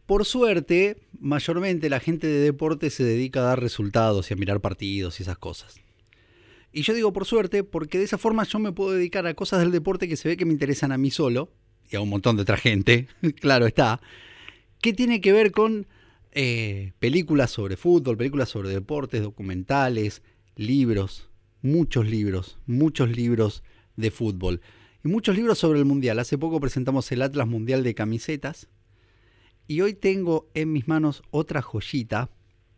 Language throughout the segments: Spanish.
Por suerte, mayormente la gente de deporte se dedica a dar resultados y a mirar partidos y esas cosas. Y yo digo por suerte porque de esa forma yo me puedo dedicar a cosas del deporte que se ve que me interesan a mí solo y a un montón de otra gente, claro está, que tiene que ver con películas sobre fútbol, películas sobre deportes, documentales, libros, muchos libros de fútbol y muchos libros sobre el Mundial. Hace poco presentamos el Atlas Mundial de Camisetas y hoy tengo en mis manos otra joyita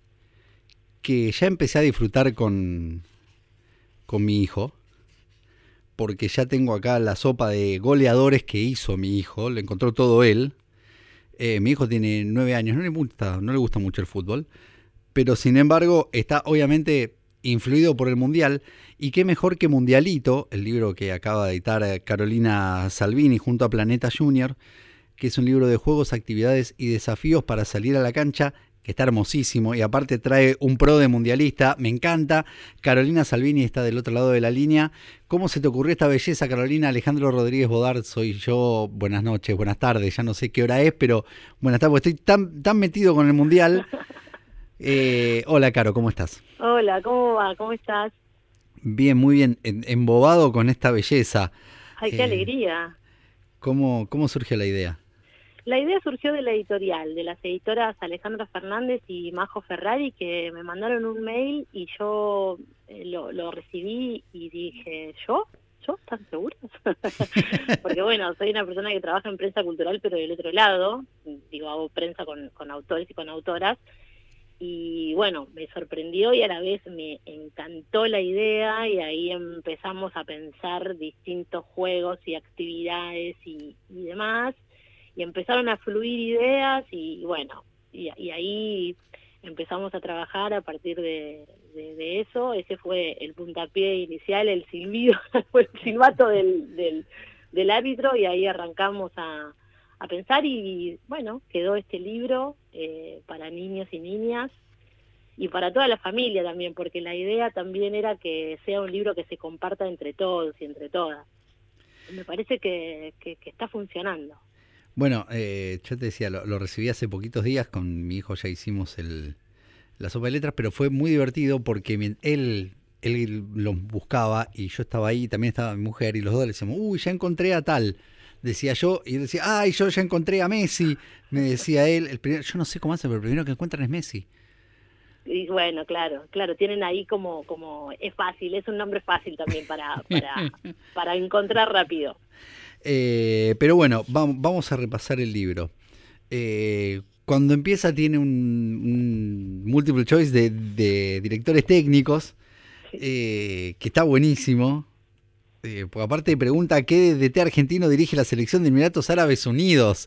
que ya empecé a disfrutar con mi hijo, porque ya tengo acá la sopa de goleadores que hizo mi hijo, le encontró todo él. Mi hijo tiene 9 años, no le gusta mucho el fútbol, pero sin embargo está obviamente influido por el Mundial, y qué mejor que Mundialito, el libro que acaba de editar Carolina Salvini junto a Planeta Junior, que es un libro de juegos, actividades y desafíos para salir a la cancha, que está hermosísimo y aparte trae un pro de mundialista, me encanta. Carolina Salvini está del otro lado de la línea. ¿Cómo se te ocurrió esta belleza, Carolina? Alejandro Rodríguez Bodart soy yo. Buenas noches, buenas tardes, ya no sé qué hora es, pero buenas tardes, porque estoy tan metido con el mundial. Hola, Caro, ¿cómo estás? Hola, ¿cómo va? ¿Cómo estás? Bien, muy bien, embobado con esta belleza. Ay, qué alegría. ¿Cómo surgió la idea? La idea surgió de la editorial, de las editoras Alejandra Fernández y Majo Ferrari, que me mandaron un mail y yo lo recibí y dije, ¿Yo? ¿Están seguros? Porque bueno, soy una persona que trabaja en prensa cultural, pero del otro lado, digo, hago prensa con autores y con autoras, y bueno, me sorprendió y a la vez me encantó la idea, y ahí empezamos a pensar distintos juegos y actividades y demás, y empezaron a fluir ideas y bueno, y ahí empezamos a trabajar a partir de eso. Ese fue el puntapié inicial, el silbido, fue el silbato del árbitro, y ahí arrancamos a pensar y bueno, quedó este libro para niños y niñas y para toda la familia también, porque la idea también era que sea un libro que se comparta entre todos y entre todas. Me parece que está funcionando. Bueno, yo te decía, lo recibí hace poquitos días, con mi hijo ya hicimos la sopa de letras, pero fue muy divertido porque él lo buscaba y yo estaba ahí, también estaba mi mujer, y los dos le decíamos, uy, ya encontré a tal, decía yo, y él decía, ay, yo ya encontré a Messi, me decía él, yo no sé cómo hace, pero el primero que encuentran es Messi. Y bueno, claro, tienen ahí como es fácil, es un nombre fácil también para encontrar rápido. Pero bueno, vamos a repasar el libro. Cuando empieza tiene un multiple choice de directores técnicos, que está buenísimo. Porque aparte pregunta qué DT argentino dirige la selección de Emiratos Árabes Unidos.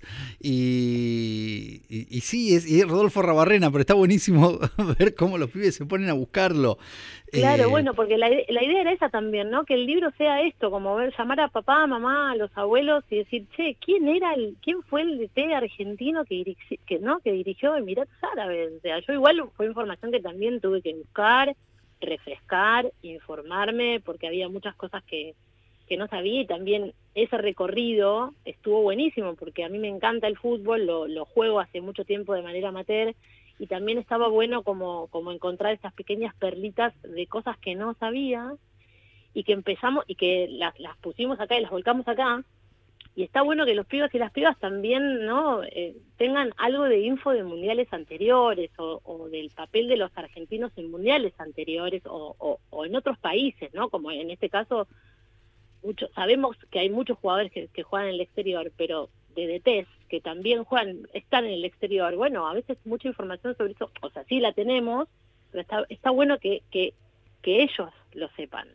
Y sí, es Rodolfo Rabarrena, pero está buenísimo ver cómo los pibes se ponen a buscarlo. Claro, bueno, porque la idea era esa también, ¿no? Que el libro sea esto, como llamar a papá, mamá, a los abuelos y decir, che, ¿quién fue el DT argentino que dirigió Emiratos Árabes? O sea, yo igual fue información que también tuve que buscar, refrescar, informarme, porque había muchas cosas que no sabía, y también ese recorrido estuvo buenísimo, porque a mí me encanta el fútbol, lo juego hace mucho tiempo de manera amateur, y también estaba bueno como encontrar estas pequeñas perlitas de cosas que no sabía, y que empezamos, y que las pusimos acá y las volcamos acá, y está bueno que los pibas y las pibas también, ¿no? Tengan algo de info de mundiales anteriores, o del papel de los argentinos en mundiales anteriores, o en otros países, ¿no? Como en este caso, sabemos que hay muchos jugadores que juegan en el exterior, pero de DTs que también están en el exterior. Bueno, a veces mucha información sobre eso, o sea, sí la tenemos, pero está bueno que ellos lo sepan.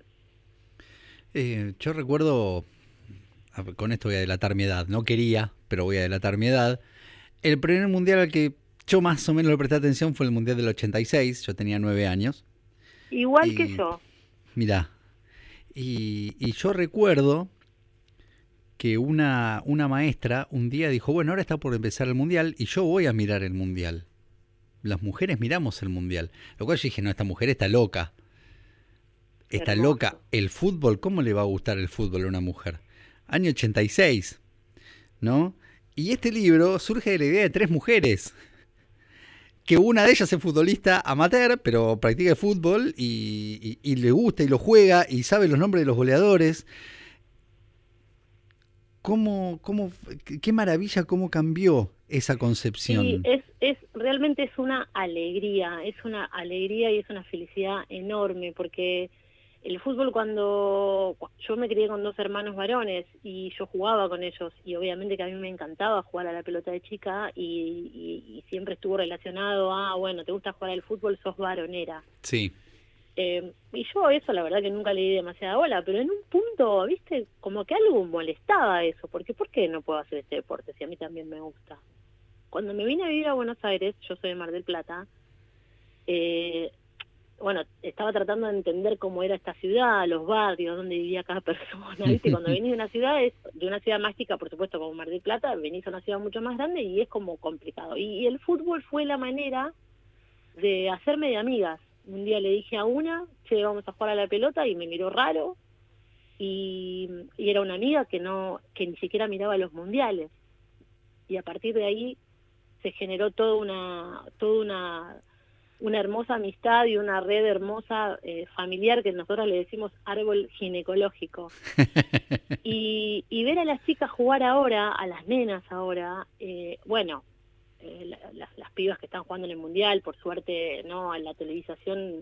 Yo recuerdo, con esto voy a delatar mi edad, no quería, pero voy a delatar mi edad. El primer mundial al que yo más o menos le presté atención fue el mundial del 86, yo tenía 9 años. Igual que yo. Mirá, y yo recuerdo que una maestra un día dijo, bueno, ahora está por empezar el mundial y yo voy a mirar el mundial. Las mujeres miramos el mundial. Lo cual yo dije, no, esta mujer está loca. Está loca. El fútbol, ¿cómo le va a gustar el fútbol a una mujer? Año 86, ¿no? Y este libro surge de la idea de 3 mujeres, que una de ellas es futbolista amateur, pero practica el fútbol y le gusta y lo juega y sabe los nombres de los goleadores. Qué maravilla cómo cambió esa concepción. Sí, realmente es una alegría y es una felicidad enorme, porque el fútbol, cuando yo me crié con 2 hermanos varones y yo jugaba con ellos, y obviamente que a mí me encantaba jugar a la pelota de chica, y siempre estuvo relacionado a, bueno, te gusta jugar al fútbol, sos varonera. Sí. Y yo eso la verdad que nunca le di demasiada bola, pero en un punto, viste, como que algo molestaba eso, porque ¿por qué no puedo hacer este deporte si a mí también me gusta? Cuando me vine a vivir a Buenos Aires, yo soy de Mar del Plata, bueno, estaba tratando de entender cómo era esta ciudad, los barrios, dónde vivía cada persona, ¿viste? Cuando venís de una ciudad mágica, por supuesto, como Mar del Plata, venís a una ciudad mucho más grande y es como complicado. Y el fútbol fue la manera de hacerme de amigas. Un día le dije a una, che, vamos a jugar a la pelota, y me miró raro, y era una amiga que ni siquiera miraba los mundiales. Y a partir de ahí se generó toda una hermosa amistad y una red hermosa familiar, que nosotros le decimos árbol ginecológico. Y ver a las chicas jugar ahora, a las nenas ahora, bueno, las pibas que están jugando en el mundial, por suerte, no, la televisación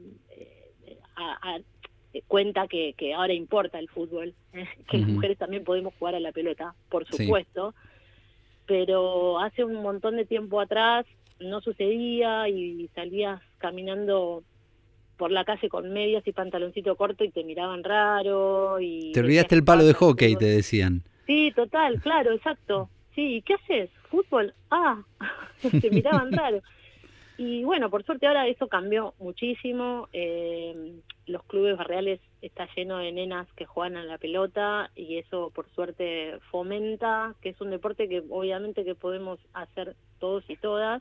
cuenta que ahora importa el fútbol, que las mujeres también podemos jugar a la pelota, por supuesto. Sí. Pero hace un montón de tiempo atrás no sucedía, y salías caminando por la calle con medias y pantaloncito corto y te miraban raro. Y te olvidaste el palo de hockey, te decían. Sí, total, claro, exacto. Sí, ¿qué haces? ¿Fútbol? Ah, te miraban raro. Y bueno, por suerte ahora eso cambió muchísimo. Los clubes barriales está lleno de nenas que juegan a la pelota, y eso por suerte fomenta que es un deporte que obviamente que podemos hacer todos y todas.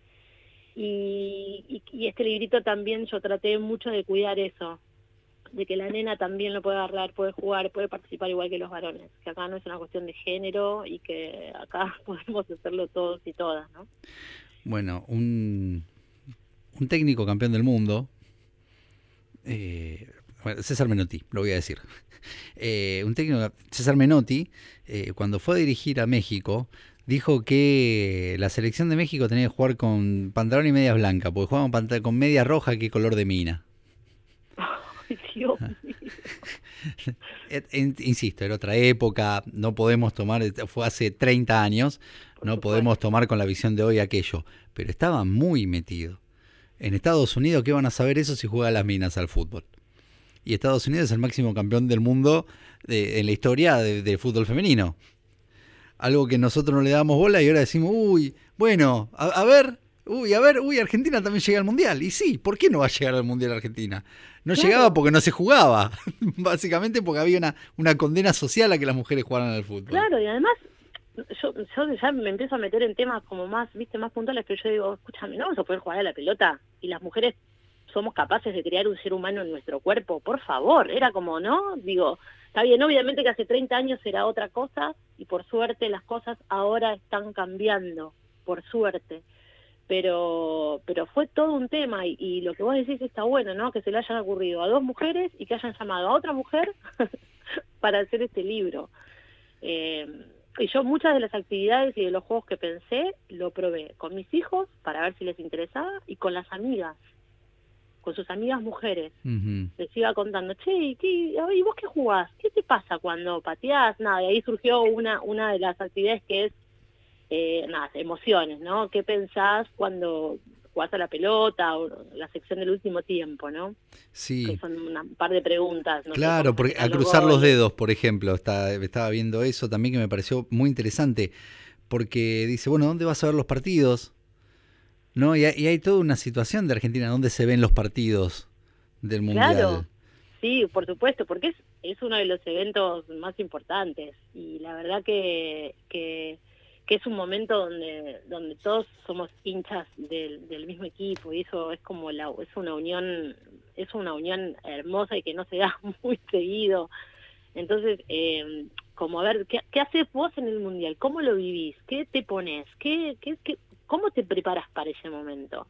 Y este librito también yo traté mucho de cuidar eso, de que la nena también lo puede agarrar, puede jugar, puede participar igual que los varones, que acá no es una cuestión de género y que acá podemos hacerlo todos y todas, ¿no? Bueno, un técnico campeón del mundo, César Menotti, lo voy a decir. Un técnico, César Menotti, cuando fue a dirigir a México, dijo que la selección de México tenía que jugar con pantalón y medias blancas, porque jugaban con media roja, que color de mina. Ay, Dios mío. Insisto, era otra época, no podemos tomar, fue hace 30 años, no podemos tomar con la visión de hoy aquello, pero estaba muy metido. En Estados Unidos, ¿qué van a saber eso si juegan las minas al fútbol? Y Estados Unidos es el máximo campeón del mundo en la historia del fútbol femenino. Algo que nosotros no le damos bola, y ahora decimos, bueno, a ver, Argentina también llega al Mundial. Y sí, ¿por qué no va a llegar al Mundial Argentina? No llegaba porque no se jugaba, básicamente porque había una condena social a que las mujeres jugaran al fútbol. Claro, y además yo ya me empiezo a meter en temas como más puntuales, pero yo digo, escúchame, no vamos a poder jugar a la pelota, y las mujeres somos capaces de crear un ser humano en nuestro cuerpo, por favor. Era como, ¿no? Digo, está bien, obviamente que hace 30 años era otra cosa, y por suerte las cosas ahora están cambiando, por suerte. Pero fue todo un tema, y lo que vos decís está bueno, ¿no? Que se le hayan ocurrido a 2 mujeres y que hayan llamado a otra mujer para hacer este libro. Y yo muchas de las actividades y de los juegos que pensé, lo probé con mis hijos para ver si les interesaba, y con las amigas, con sus amigas mujeres. Uh-huh. Les iba contando, che, ¿y vos qué jugás? ¿Qué te pasa cuando pateás? Nada, y ahí surgió una de las actividades que es, emociones, ¿no? ¿Qué pensás cuando jugás a la pelota, o la sección del último tiempo, ¿no? Sí. Que son un par de preguntas. ¿No? Claro, porque a cruzar los dedos, por ejemplo, estaba viendo eso también, que me pareció muy interesante, porque dice, bueno, ¿dónde vas a ver los partidos? ¿No? Y hay toda una situación de Argentina donde se ven los partidos del Mundial. Claro, sí, por supuesto, porque es uno de los eventos más importantes, y la verdad que es un momento donde todos somos hinchas del mismo equipo, y eso es como es una unión hermosa y que no se da muy seguido. Entonces como a ver, ¿qué haces vos en el Mundial? ¿Cómo lo vivís? ¿Qué te pones? ¿Cómo te preparas para ese momento?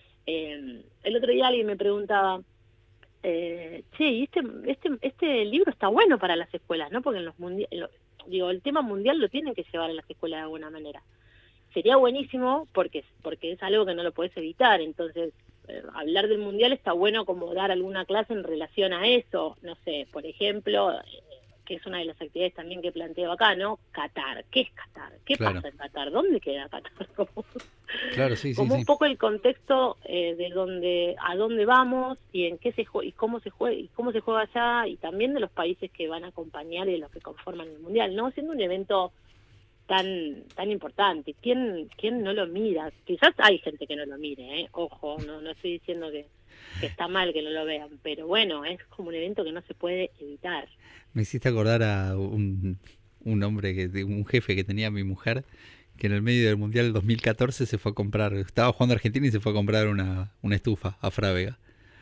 El otro día alguien me preguntaba, che, y este libro está bueno para las escuelas, ¿no? Porque en los digo, el tema mundial lo tienen que llevar a las escuelas de alguna manera. Sería buenísimo porque es algo que no lo podés evitar, entonces hablar del mundial está bueno, como dar alguna clase en relación a eso, no sé, por ejemplo, que es una de las actividades también que planteo acá, ¿no? Qatar, ¿qué es Qatar? ¿Qué pasa en Qatar? ¿Dónde queda Qatar? Claro, sí, como sí, un poco el contexto de a dónde vamos y en qué se juega y cómo se juega allá, y también de los países que van a acompañar y de los que conforman el mundial, ¿no? Siendo un evento tan importante, ¿quién no lo mira? Quizás hay gente que no lo mire, ojo, no estoy diciendo que está mal que no lo vean, pero bueno, es como un evento que no se puede evitar. Me hiciste acordar a un hombre, un jefe que tenía mi mujer, que en el medio del Mundial del 2014 se fue a comprar, estaba jugando Argentina y se fue a comprar una estufa a Frávega.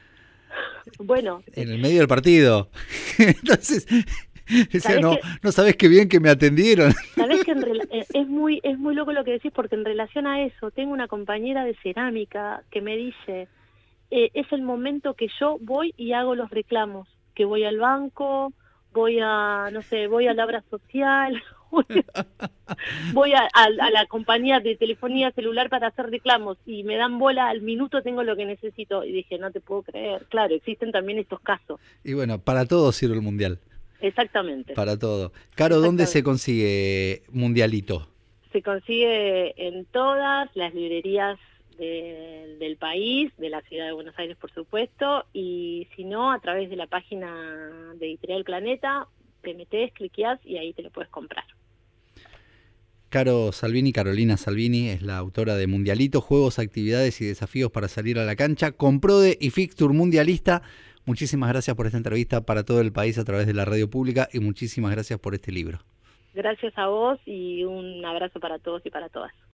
Bueno. En el medio del partido. Entonces, decía, no sabés qué bien que me atendieron. Sabés que es muy loco lo que decís, porque en relación a eso, tengo una compañera de cerámica que me dice, es el momento que yo voy y hago los reclamos, que voy al banco, voy a la obra social, voy a la compañía de telefonía celular para hacer reclamos y me dan bola, al minuto tengo lo que necesito. Y dije, no te puedo creer. Claro, existen también estos casos. Y bueno, para todo sirve el Mundial. Exactamente. Para todo. Caro, ¿dónde se consigue Mundialito? Se consigue en todas las librerías del país, de la ciudad de Buenos Aires, por supuesto, y si no, a través de la página de Editorial Planeta, te metés, cliqueás y ahí te lo puedes comprar. Caro Salvini, Carolina Salvini, es la autora de Mundialito, Juegos, Actividades y Desafíos para Salir a la Cancha, con PRODE y Fixture Mundialista. Muchísimas gracias por esta entrevista para todo el país a través de la radio pública y muchísimas gracias por este libro. Gracias a vos y un abrazo para todos y para todas.